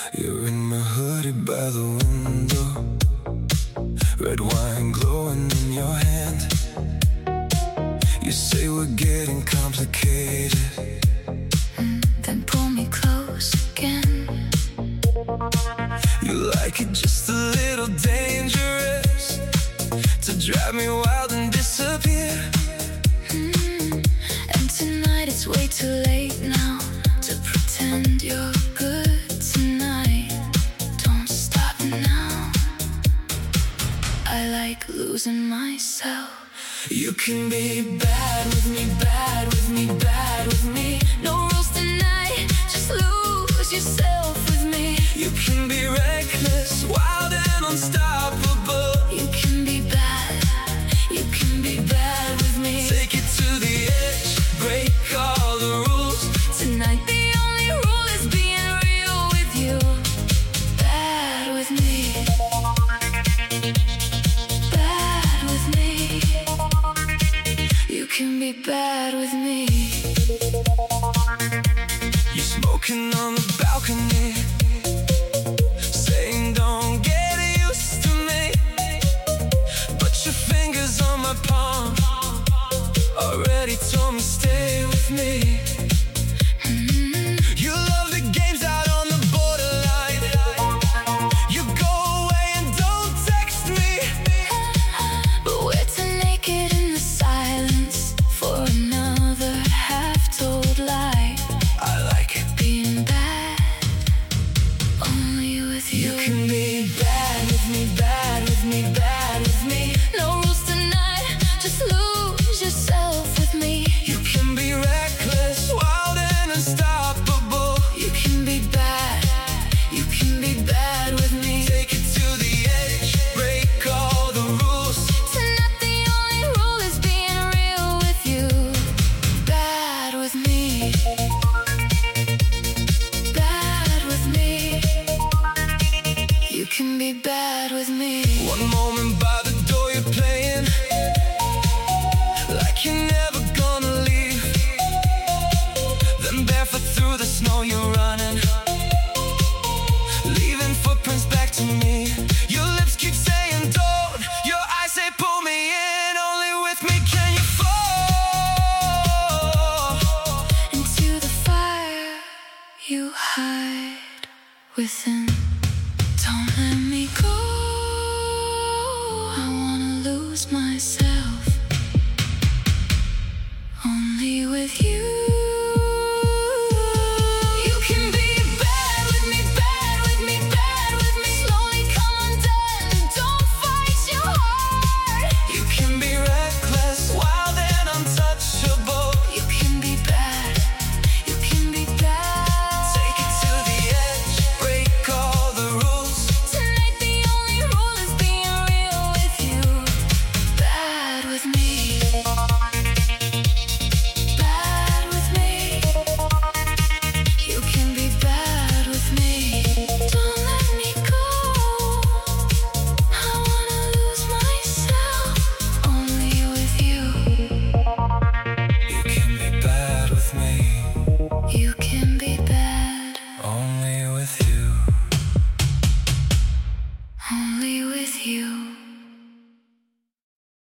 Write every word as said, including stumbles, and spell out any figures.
You're in my hoodie by the window, red wine glowing in your hand. You say we're getting complicated, mm, then pull me close again. You like it just a little dangerous, to drive me wild and disappear. mm, And tonight it's way too late now to pretend you're good tonight. Don't stop now, I like losing myself. You can be bad with me, bad with me, bad with me. No rules tonight, just lose yourself with me. You can be reckless, wild and unstoppable. You can be bad, you can be bad with me. Take it to the edge, break all the rules. Tonight the only rule is being real with you. Bad with me, bad with me. You can be bad with me. You're smoking on the balcony, saying don't get used to me, but your fingers on my palm already told me stay with me. mm-hmm. You love the games out on the borderline. You go away and don't text me, But we're too naked in the silence for another half-told lie. I like it. Being bad, only with you. You can be bad with me, bad with me, bad with me. No rules tonight, just lose yourself with me. You can be reckless, wild and unstoppable. You can be bad, you can be bad with me. Take it to the edge, break all the rules. Tonight the only rule is being real with you. Bad with me, bad with me. You can be bad with me. One moment by the door you're playing like you're never gonna leave, then barefoot through the snow you're running, leaving footprints back to me. Your lips keep saying don't, your eyes say pull me in. Only with me can you fall. Into the fire you hide within. Don't let me go, I wanna lose myself. Only with you.